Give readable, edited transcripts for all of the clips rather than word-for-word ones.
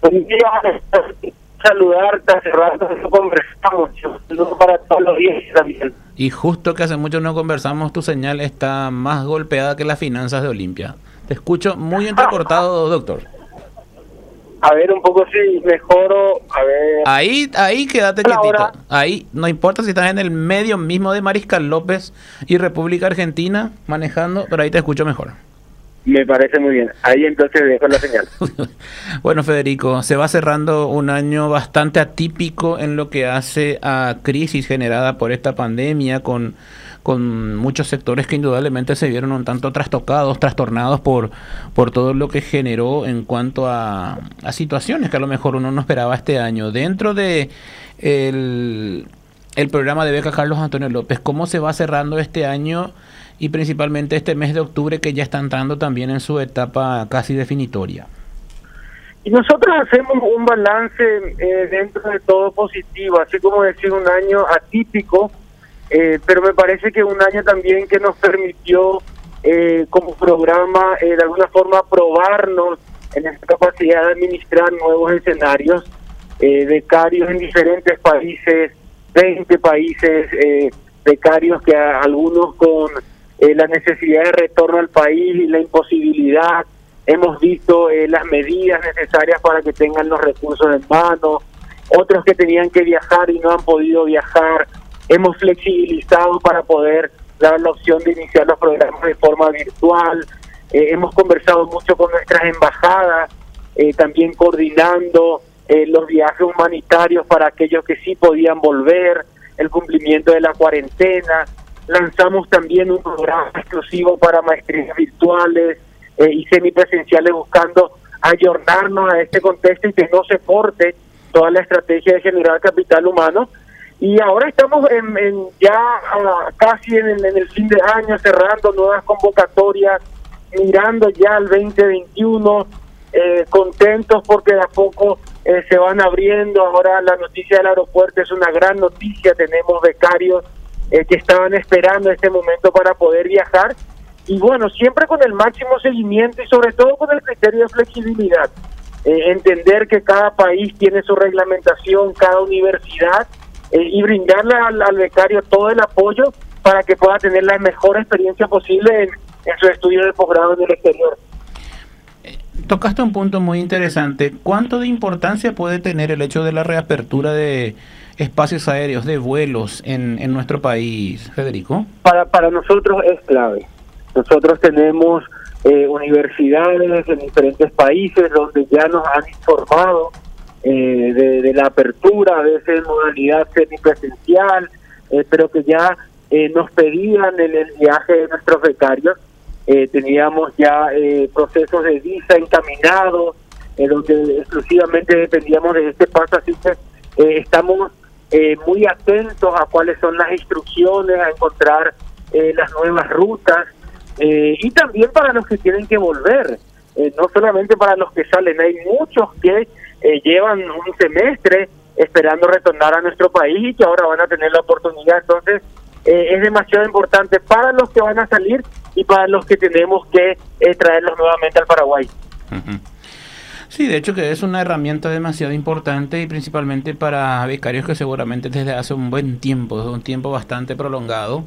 Buen día, saludarte, hace rato no conversamos, yo saludo para todos los días también. Y justo que hace mucho no conversamos, tu señal está más golpeada que las finanzas de Olimpia. Te escucho muy entrecortado, doctor. A ver, un poco si mejoro, a ver. Ahí quédate quietito. Ahí, no importa si estás en el medio mismo de Mariscal López y República Argentina manejando, pero ahí te escucho mejor. Me parece muy bien. Ahí entonces dejo la señal. Bueno, Federico, se va cerrando un año bastante atípico en lo que hace a crisis generada por esta pandemia, con muchos sectores que indudablemente se vieron un tanto trastocados, trastornados por todo lo que generó en cuanto a situaciones que a lo mejor uno no esperaba este año. Dentro de el programa de beca Carlos Antonio López, ¿cómo se va cerrando este año y principalmente este mes de octubre que ya está entrando también en su etapa casi definitoria? Y nosotros hacemos un balance dentro de todo positivo, así como decir un año atípico, pero me parece que un año también que nos permitió como programa de alguna forma probarnos en esta capacidad de administrar nuevos escenarios, becarios en diferentes países, 20 países, becarios que algunos con la necesidad de retorno al país y la imposibilidad, hemos visto las medidas necesarias para que tengan los recursos en mano, otros que tenían que viajar y no han podido viajar, hemos flexibilizado para poder dar la opción de iniciar los programas de forma virtual, hemos conversado mucho con nuestras embajadas, también coordinando los viajes humanitarios para aquellos que sí podían volver, el cumplimiento de la cuarentena. Lanzamos también un programa exclusivo para maestrías virtuales y semipresenciales, buscando ayornarnos a este contexto y que no se corte toda la estrategia de generar capital humano. Y ahora estamos casi en el fin de año, cerrando nuevas convocatorias, mirando ya al 2021, contentos porque de a poco se van abriendo. Ahora la noticia del aeropuerto es una gran noticia, tenemos becarios que estaban esperando este momento para poder viajar, y bueno, siempre con el máximo seguimiento y sobre todo con el criterio de flexibilidad, entender que cada país tiene su reglamentación, cada universidad, y brindarle al becario todo el apoyo para que pueda tener la mejor experiencia posible en su estudio de posgrado en el exterior. Tocaste un punto muy interesante. ¿Cuánto de importancia puede tener el hecho de la reapertura de espacios aéreos, de vuelos en nuestro país, Federico? Para nosotros es clave. Nosotros tenemos universidades en diferentes países donde ya nos han informado de la apertura, a veces en modalidad semipresencial, pero que ya nos pedían en el viaje de nuestros becarios. Teníamos ya procesos de visa encaminados, donde exclusivamente dependíamos de este paso, así que estamos muy atentos a cuáles son las instrucciones, a encontrar las nuevas rutas, y también para los que tienen que volver, no solamente para los que salen, hay muchos que llevan un semestre esperando retornar a nuestro país y que ahora van a tener la oportunidad. Entonces es demasiado importante para los que van a salir y para los que tenemos que traerlos nuevamente al Paraguay. Uh-huh. Sí, de hecho que es una herramienta demasiado importante y principalmente para becarios que seguramente desde hace un buen tiempo, desde un tiempo bastante prolongado,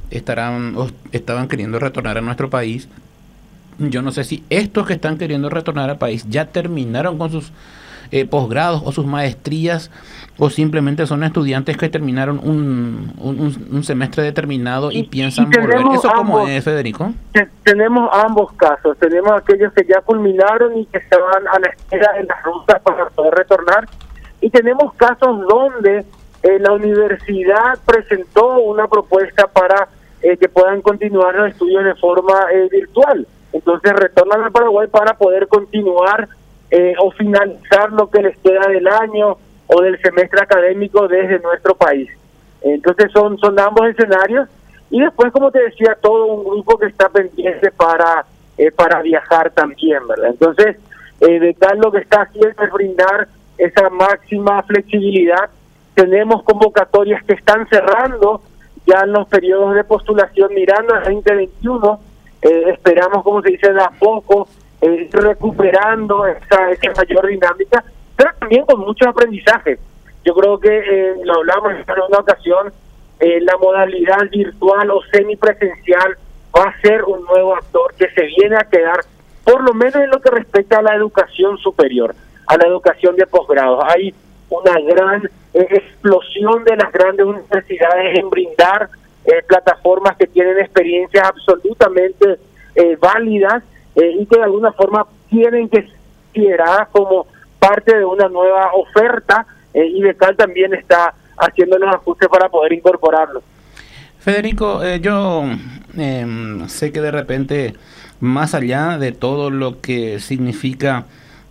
estaban queriendo retornar a nuestro país. Yo no sé si estos que están queriendo retornar al país ya terminaron con sus posgrados o sus maestrías, o simplemente son estudiantes que terminaron un semestre determinado y piensan volver. ¿Eso cómo es, Federico? Tenemos ambos casos. Tenemos aquellos que ya culminaron y que estaban a la espera de las rutas para poder retornar, y tenemos casos donde la universidad presentó una propuesta para que puedan continuar los estudios de forma virtual. Entonces retornan al Paraguay para poder continuar o finalizar lo que les queda del año o del semestre académico desde nuestro país. Entonces son ambos escenarios, y después, como te decía, todo un grupo que está pendiente para viajar también, ¿verdad? Entonces, de tal lo que está haciendo es brindar esa máxima flexibilidad. Tenemos convocatorias que están cerrando ya en los periodos de postulación mirando al 2021, esperamos, como se dice, de a poco, recuperando esa mayor dinámica, pero también con muchos aprendizajes. Yo creo que lo hablamos en una ocasión, la modalidad virtual o semipresencial va a ser un nuevo actor que se viene a quedar, por lo menos en lo que respecta a la educación superior, a la educación de posgrado. Hay una gran explosión de las grandes universidades en brindar plataformas que tienen experiencias absolutamente válidas y que de alguna forma tienen que ser consideradas como parte de una nueva oferta, y Becal también está haciendo los ajustes para poder incorporarlo. Federico, yo sé que de repente, más allá de todo lo que significa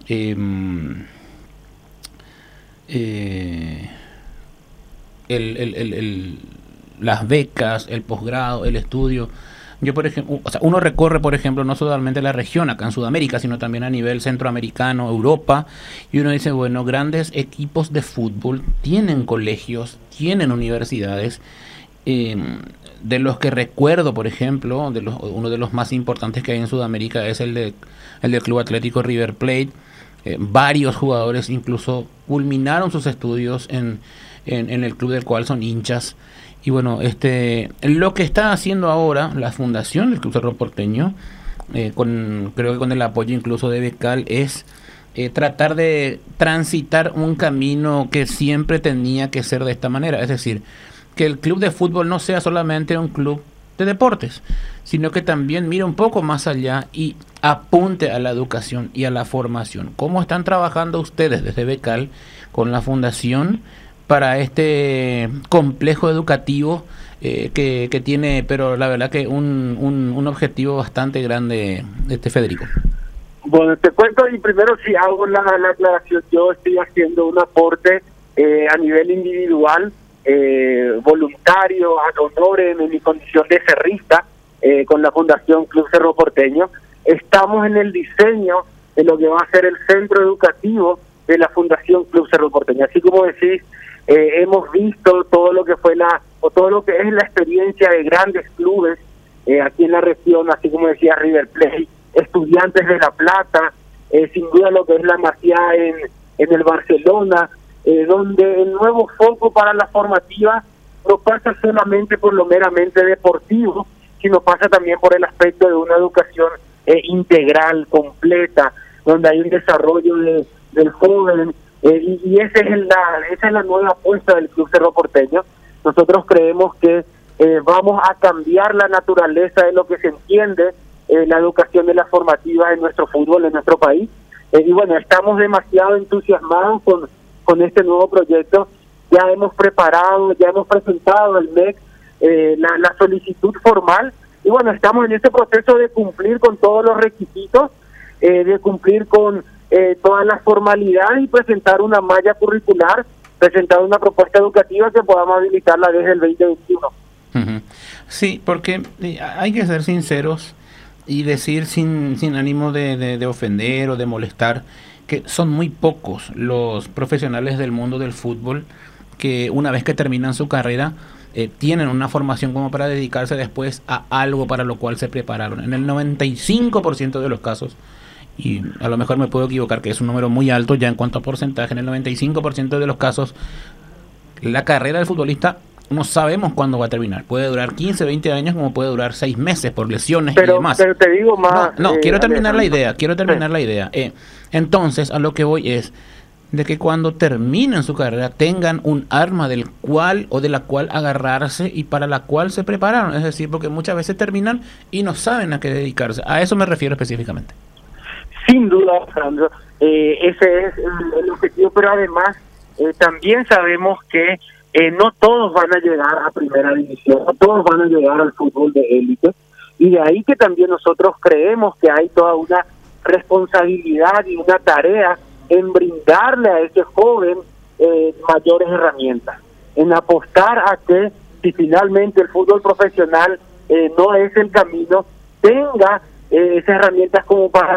las becas, el posgrado, el estudio, yo por ejemplo, o sea, uno recorre por ejemplo no solamente la región acá en Sudamérica, sino también a nivel centroamericano, Europa, y uno dice, bueno, grandes equipos de fútbol tienen colegios, tienen universidades, de los que recuerdo, por ejemplo, uno de los más importantes que hay en Sudamérica es el del Club Atlético River Plate. Varios jugadores incluso culminaron sus estudios en el club del cual son hinchas. Y bueno, lo que está haciendo ahora la fundación del Club Cerro Porteño, creo que con el apoyo incluso de Becal, es tratar de transitar un camino que siempre tenía que ser de esta manera. Es decir, que el club de fútbol no sea solamente un club de deportes, sino que también mire un poco más allá y apunte a la educación y a la formación. ¿Cómo están trabajando ustedes desde Becal con la fundación para este complejo educativo que tiene, pero la verdad que un objetivo bastante grande, Federico? Bueno, te cuento, y primero si hago la aclaración, yo estoy haciendo un aporte a nivel individual, voluntario, ad honorem, en mi condición de cerrista, con la Fundación Club Cerro Porteño. Estamos en el diseño de lo que va a ser el centro educativo de la Fundación Club Cerro Porteño. Así como decís, hemos visto todo lo que fue todo lo que es la experiencia de grandes clubes aquí en la región, así como decía River Plate, Estudiantes de La Plata, sin duda lo que es la Masia en el Barcelona, donde el nuevo foco para la formativa no pasa solamente por lo meramente deportivo, sino pasa también por el aspecto de una educación integral, completa, donde hay un desarrollo del joven, y esa es la nueva apuesta del Club Cerro Porteño. Nosotros creemos que vamos a cambiar la naturaleza de lo que se entiende la educación de la formativa en nuestro fútbol, en nuestro país, y bueno, estamos demasiado entusiasmados con este nuevo proyecto. Ya hemos preparado, ya hemos presentado al MEC la solicitud formal, y bueno, estamos en este proceso de cumplir con todos los requisitos, de cumplir con todas las formalidades y presentar una malla curricular, presentar una propuesta educativa que podamos habilitarla desde el 2021. Uh-huh. Sí, porque hay que ser sinceros y decir sin ánimo de ofender o de molestar, que son muy pocos los profesionales del mundo del fútbol que una vez que terminan su carrera tienen una formación como para dedicarse después a algo para lo cual se prepararon. En el 95% de los casos, y a lo mejor me puedo equivocar, que es un número muy alto ya en cuanto a porcentaje, en el 95% de los casos la carrera del futbolista no sabemos cuándo va a terminar. Puede durar 15, 20 años, como puede durar 6 meses por lesiones y demás. Pero te digo más... No, quiero terminar la idea, entonces, a lo que voy es de que cuando terminen su carrera tengan un arma del cual o de la cual agarrarse y para la cual se prepararon. Es decir, porque muchas veces terminan y no saben a qué dedicarse. A eso me refiero específicamente. Sin duda, Alejandro, ese es el objetivo, pero además también sabemos que no todos van a llegar a primera división, no todos van a llegar al fútbol de élite, y de ahí que también nosotros creemos que hay toda una responsabilidad y una tarea en brindarle a ese joven mayores herramientas, en apostar a que si finalmente el fútbol profesional no es el camino, tenga esas herramientas como para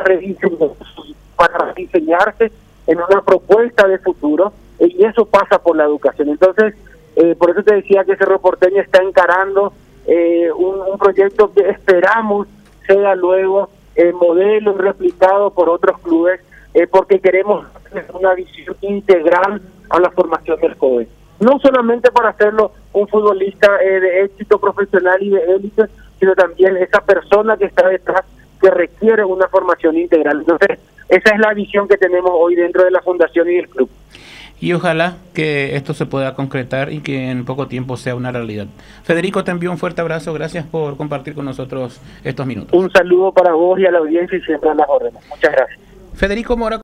rediseñarse en una propuesta de futuro, y eso pasa por la educación. Entonces, por eso te decía que Cerro Porteño está encarando un proyecto que esperamos sea luego modelo replicado por otros clubes, porque queremos una visión integral a la formación del joven. No solamente para hacerlo un futbolista de éxito profesional y de élite, sino también esa persona que está detrás que requiere una formación integral. Entonces, esa es la visión que tenemos hoy dentro de la fundación y del club. Y ojalá que esto se pueda concretar y que en poco tiempo sea una realidad. Federico, te envío un fuerte abrazo. Gracias por compartir con nosotros estos minutos. Un saludo para vos y a la audiencia y siempre a las órdenes. Muchas gracias. Federico Mora.